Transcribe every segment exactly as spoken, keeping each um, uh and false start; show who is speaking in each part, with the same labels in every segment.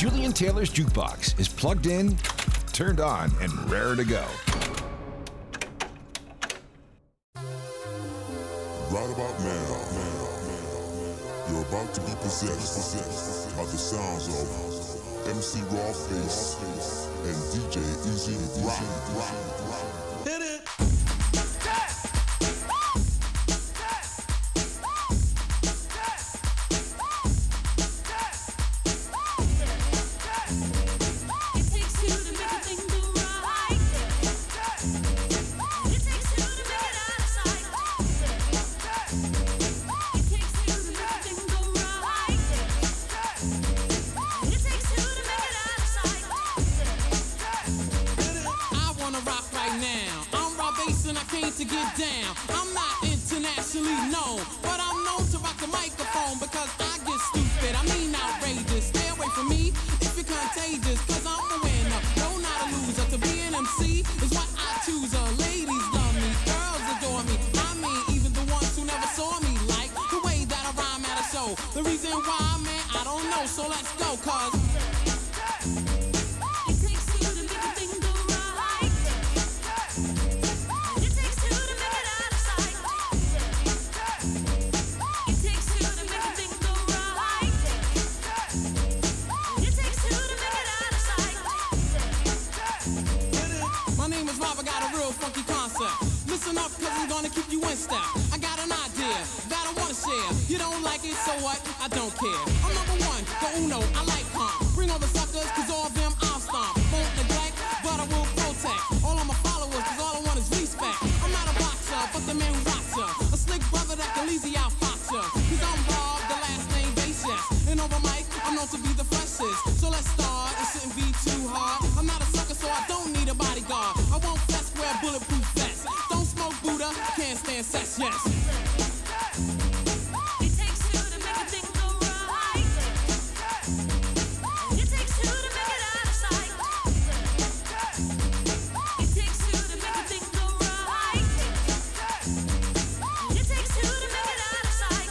Speaker 1: Julian Taylor's Jukebox is plugged in, turned on, and raring to go.
Speaker 2: Right about now, you're about to be possessed by the sounds of M C Rawface and D J Easy Rock. Hit it!
Speaker 3: To get down, I'm not internationally known, but I'm known to rock the microphone because I get stupid, I mean outrageous. Stay away from me if you're contagious, cause I'm a winner, no not a loser. To be an M C is what I choose. Uh, ladies love me, girls adore me, I mean even the ones who never saw me, like the way that I rhyme at a show. The reason why, man, I don't know, so let's go, cause step. I got an idea that I wanna share. You don't like it, so what? I don't care. I'm number one, the uno, I like calm. Bring all the suckers, cause all of them I'll stomp. Won't neglect, but I will protect all of my followers, cause all I want is respect. I'm not a boxer, but the man who rocks ya. A slick brother that can easy outfox ya. Cause I'm Bob, the last name base, yes. And over mic, I'm known to be the freshest. So let's start, it shouldn't be too hard. I'm not a sucker, so I don't need a bodyguard. I won't fess, wear bulletproof vests. Don't smoke Buddha, can't stand sex, yes. It takes two to make a thing go right. It takes two to make it out of sight. It takes two to make a thing go right. It takes two to make it out of sight.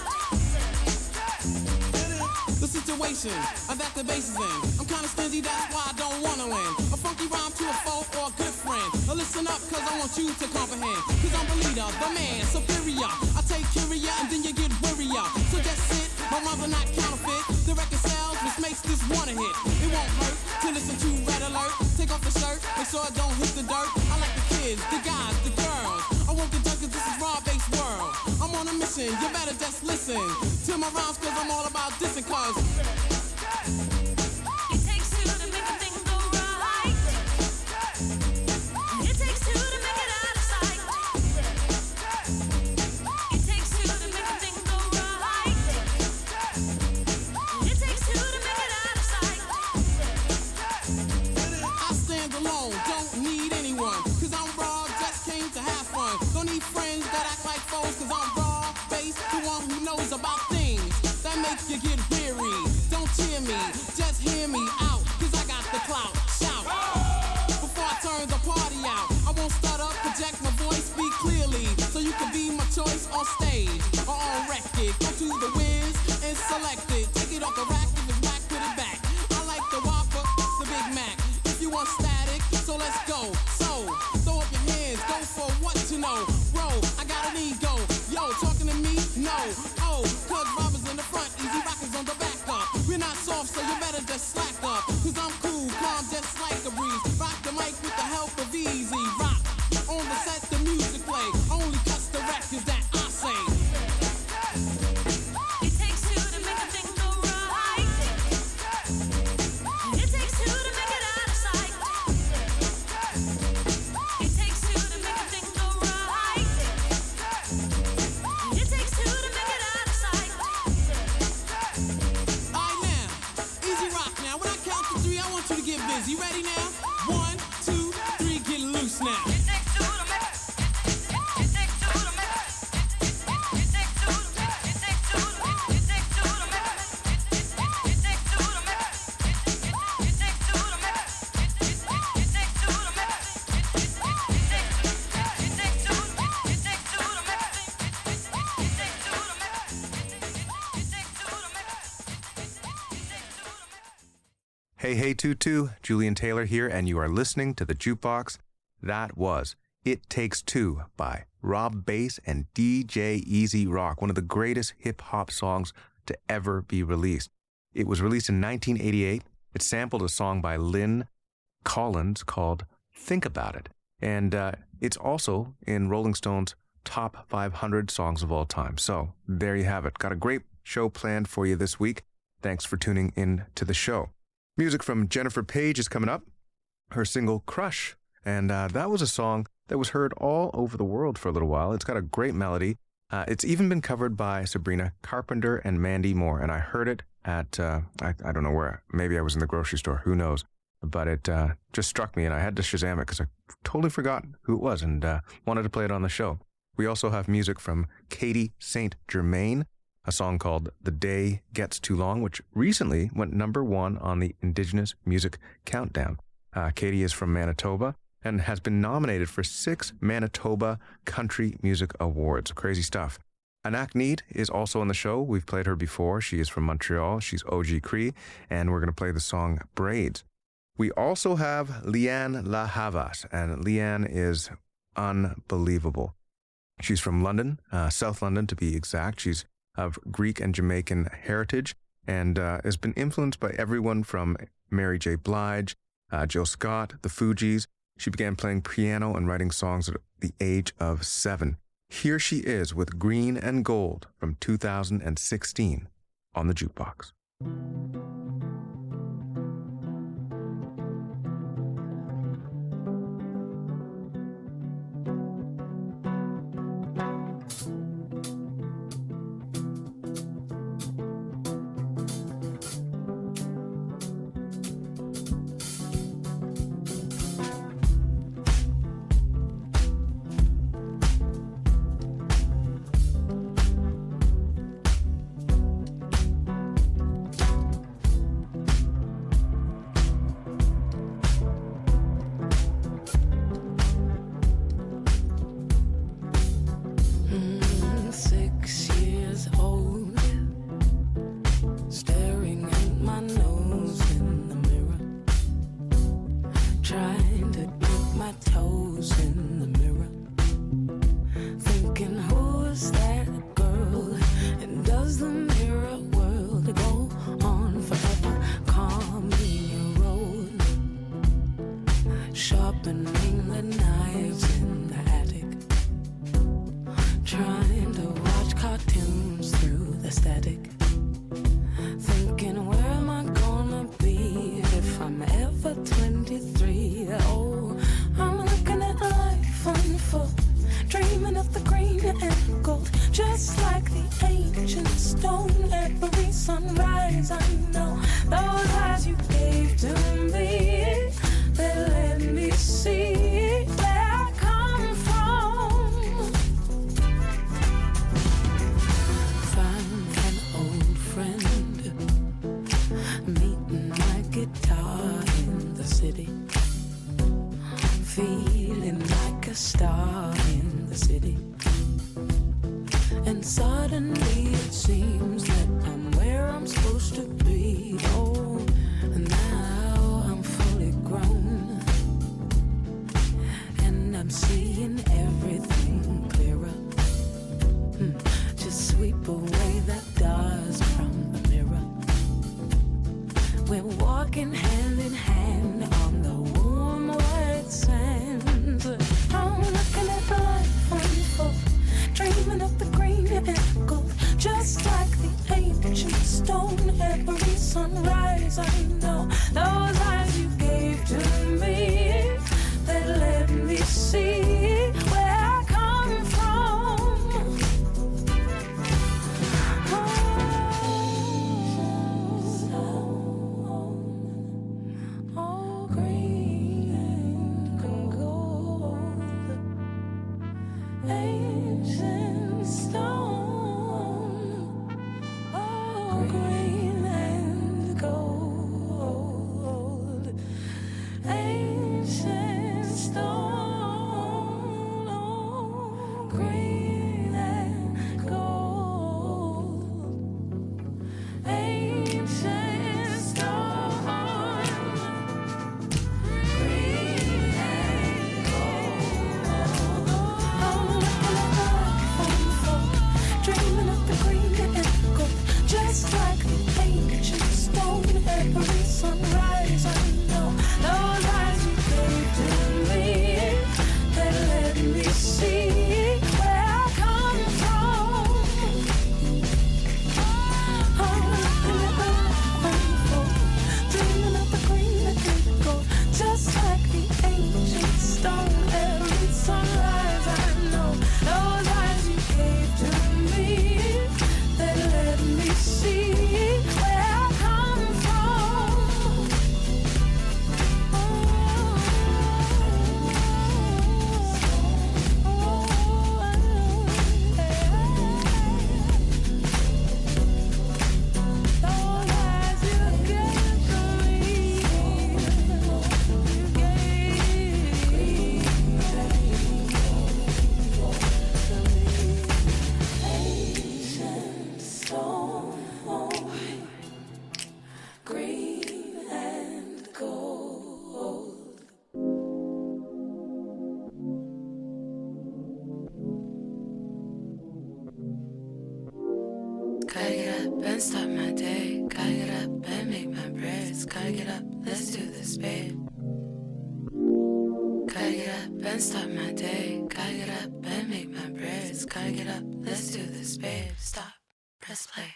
Speaker 3: The situation that the bass is in, I'm kinda stingy, that's why I don't wanna win. A funky rhyme to a foe or a good friend. Now listen up, cause I want you to comprehend. Cause I'm the leader, the man, superior. I take curia and then you get worrier. So just sit, my rhymes are not counterfeit. The record sells, which makes this one a hit. It won't hurt to listen to Red Alert. Take off the shirt, make sure it don't hit the dirt. I like the kids, the guys, the girls. I won't get done cause this is raw-based world. I'm on a mission, you better just listen to my rhymes cause I'm all about dissing cause it takes two to make a thing go right. It takes two to make it out of sight. It takes two to make a thing go right. It takes two to make it out of sight. I stand alone, don't need anyone. Cause I'm raw, just came to have fun. Don't need friends that act like foes. Cause I'm raw, based, the one who knows about things that make you get weary. Don't cheer me, just hear me out. Cause I got the clout, shout. Before I turn the party out, I won't stutter, project my voice, speak clearly. So you can be my choice on stage or on record. Go to the whiz and select it. Take it off the rack, if it's whack, put it back. I like the Whopper, the Big Mac. If you want static, so let's go. So, throw up your hands, go for what you know. Bro, I got an ego. Yo, talking to me? No. Oh, cause Robbers in the front, Easy Rockers on the back up. We're not soft, so you better just slack up. Cause I'm cool, calm, just like a breeze. Rock the mic with the help of Easy Rock. On the set, the music play. Only cuts the records that I say. It takes two to make a thing go right. It takes two to make it out of sight. It takes two to make a thing go right. It takes two to make it out of sight. Alright now, Easy Rock now. When I count to three, I want you to get busy. Ready now? One, two, three, get loose now.
Speaker 4: Hey, hey, Tutu, Julian Taylor here, and you are listening to The Jukebox. That was It Takes Two by Rob Bass and D J Easy Rock, one of the greatest hip-hop songs to ever be released. It was released in nineteen eighty-eight. It sampled a song by Lynn Collins called Think About It, and uh, it's also in Rolling Stone's top five hundred songs of all time. So there you have it. Got a great show planned for you this week. Thanks for tuning in to the show. Music from Jennifer Page is coming up, her single Crush, and uh, that was a song that was heard all over the world for a little while. It's got a great melody. Uh, it's even been covered by Sabrina Carpenter and Mandy Moore, and I heard it at, uh, I, I don't know where, maybe I was in the grocery store, who knows, but it uh, just struck me, and I had to Shazam it because I totally forgot who it was and uh, wanted to play it on the show. We also have music from Katie Saint Germain, a song called The Day Gets Too Long, which recently went number one on the Indigenous Music Countdown. Uh, Katie is from Manitoba and has been nominated for six Manitoba Country Music Awards. Crazy stuff. Anak Need is also on the show. We've played her before. She is from Montreal. She's O G Cree, and we're going to play the song Braids. We also have Leanne La Havas, and Leanne is unbelievable. She's from London, uh, South London to be exact. She's of Greek and Jamaican heritage, and uh, has been influenced by everyone from Mary J. Blige, uh, Jill Scott, the Fugees. She began playing piano and writing songs at the age of seven. Here she is with Green and Gold from two thousand sixteen on the Jukebox.
Speaker 5: Green and gold. my day. Gotta get up and make my prayers. Gotta get up, let's do this, babe. Gotta get up and start my day. Gotta get up and make my prayers. Gotta get up, let's do this, babe. Stop, press play.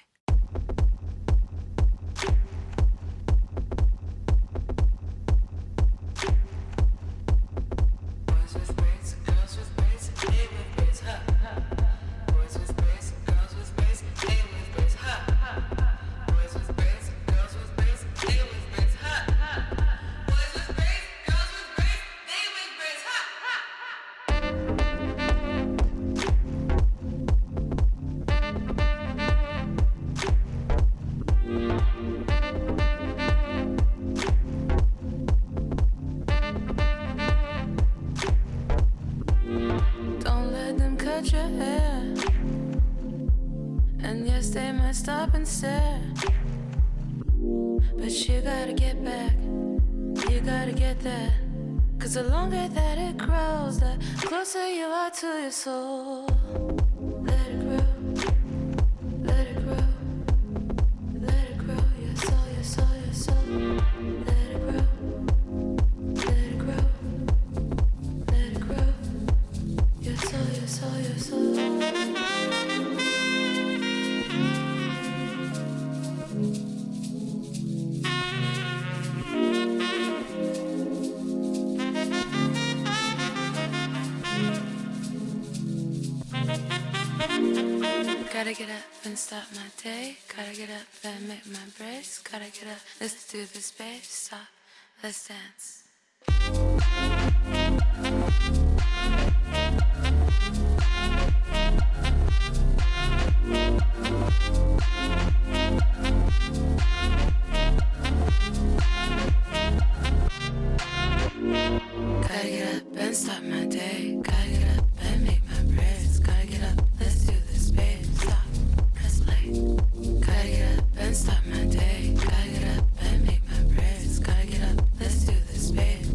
Speaker 5: Stop and stare, but you gotta get back, you gotta get that, cause the longer that it grows, the closer you are to your soul. Let it grow, let it grow, let it grow, your soul, your soul, your soul. Let it grow, let it grow, let it grow, your soul, your soul, your soul. Gotta get up and start my day. Gotta get up and make my breaks. Gotta get up, let's do this, babe. Stop, let's dance. Gotta get up and start my day. Gotta get up and make my prayers. Gotta get up, let's do this, babe. Stop, press play. Gotta get up and start my day. Gotta get up and make my prayers. Gotta get up, let's do this, babe.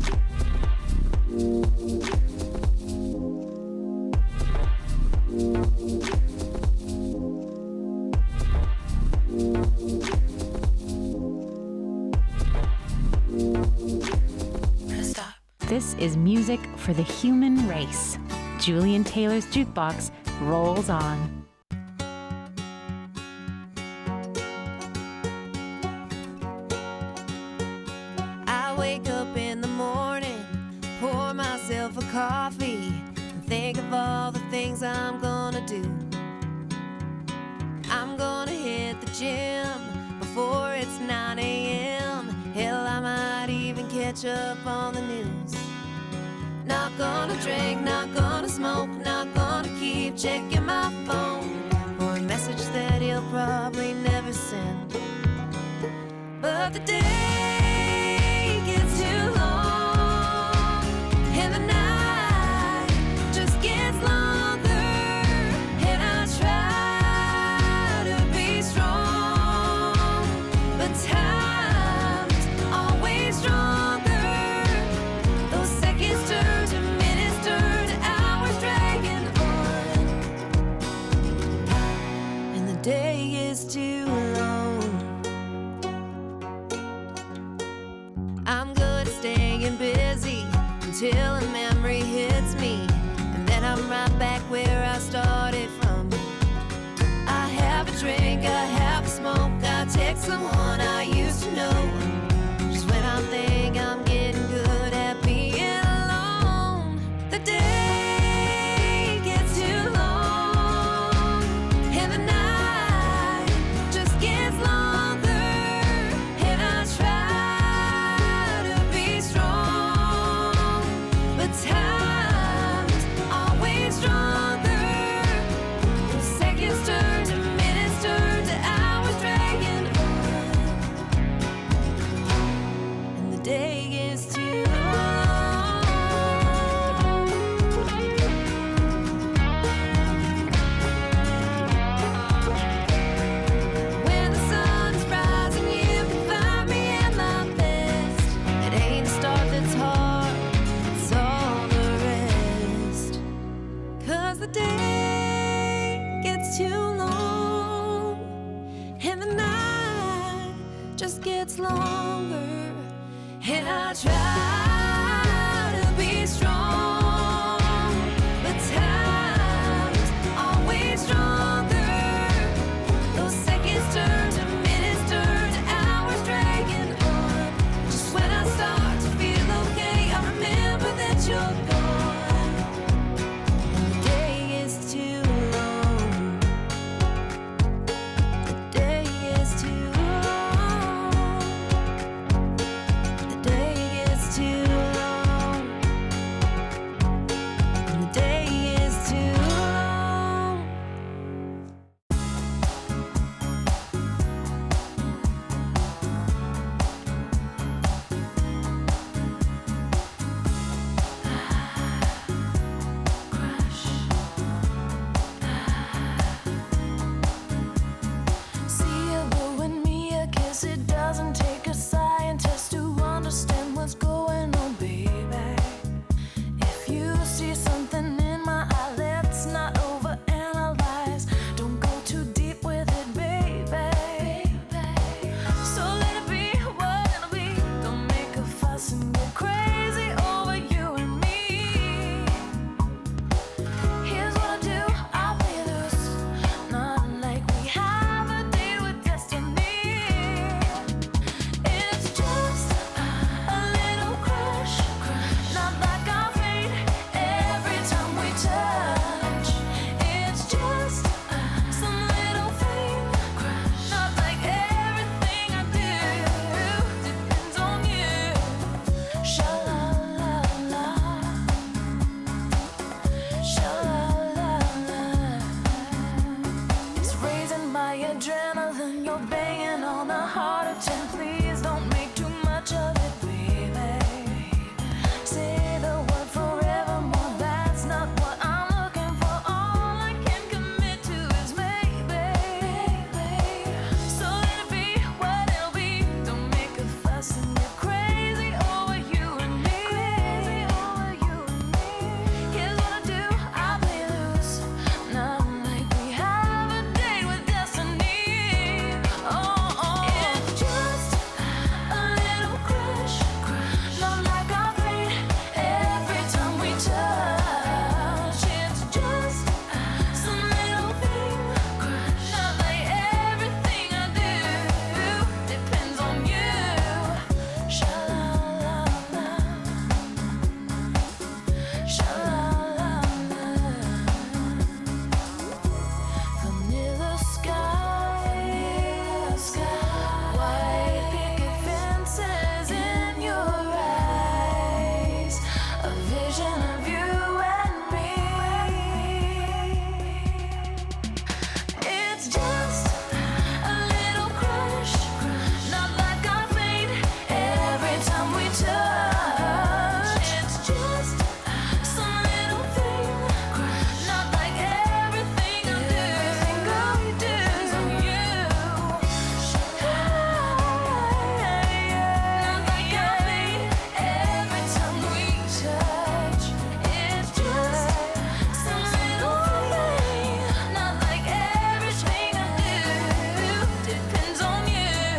Speaker 6: This is music for the human race. Julian Taylor's Jukebox rolls on.
Speaker 7: I wake up in the morning, pour myself a coffee, and think of all the things I'm gonna do. I'm gonna hit the gym before it's nine a.m. Hell, I might even catch up on the news. Not gonna drink, not gonna smoke, not gonna keep checking my phone for a message that he'll probably never send. But the day gets too long, and the night just gets longer, and I try to be strong, but time's always stronger. Those seconds turn to minutes, turn to hours, dragging on, and the day is too long. I'm good at staying busy until a memory hits me, and then I'm right back where I started from. I have a drink, I have a smoke, I text someone I used to know, just when I think I'm getting good at being alone. The day gets too long, and the night just gets longer, and I try to be strong, but time's always stronger. Seconds turn to minutes, turn to hours, dragging on, and the day is too long. When the sun's rising, you can find me at my best. It ain't the start that's hard, it's all the rest. 'Cause the day gets too long, and the night I try to be strong, but time's always stronger. Those seconds turn to minutes, turn to hours, dragging on. Just when I start to feel okay, I remember that you're gone. The day is too long. The day is too long. The day is too long. The day is too long. See you blowing me a kiss. It doesn't take a scientist to understand what's going on, baby. If you see something in my eye, let's not overanalyze. Don't go too deep with it, baby. So let it be what it'll be. Don't make a fuss and go crazy over you and me. Here's what I do, I'll play loose. Not like we have a deal with destiny. It's just a little crush, not like our fate every time we touch. It's just some little thing, not like everything I do depends on you. Sha-la-la-la, sha-la-la-la. It's raising my adrenaline, you're banging on the heart of ten. Please don't make too much of it, baby. Say the word forevermore, that's not what I'm looking for. All I can commit to is maybe. So let it be what it'll be. Don't make a fuss and get crazy over you and me. Here's what I do, I play loose. Not like we have a date with destiny. Oh, oh. It's just a little crush, not like our fate every time we touch. It's just some little thing, not like everything I do depends on you. Sha-la-la-la, sha-la-la-la. Vanilla sky, white picket fences in your eyes, a vision of you and me. It's just a little crush, not like our fate every time we touch. It's just some little thing, not like everything I do. Everything I do is on you. Not like our fate every time we touch. It's just some little thing, not like everything I do depends on you.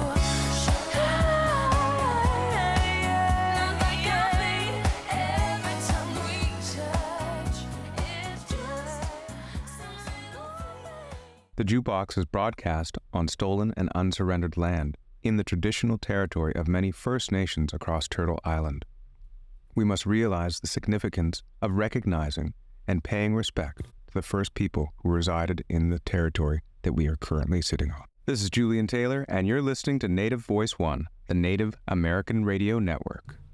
Speaker 7: Not like our fate every time we touch. It's just some little thing.
Speaker 4: The Jukebox is broadcast on stolen and unsurrendered land in the traditional territory of many First Nations across Turtle Island. We must realize the significance of recognizing and paying respect to the first people who resided in the territory that we are currently sitting on. This is Julian Taylor, and you're listening to Native Voice One, the Native American Radio Network.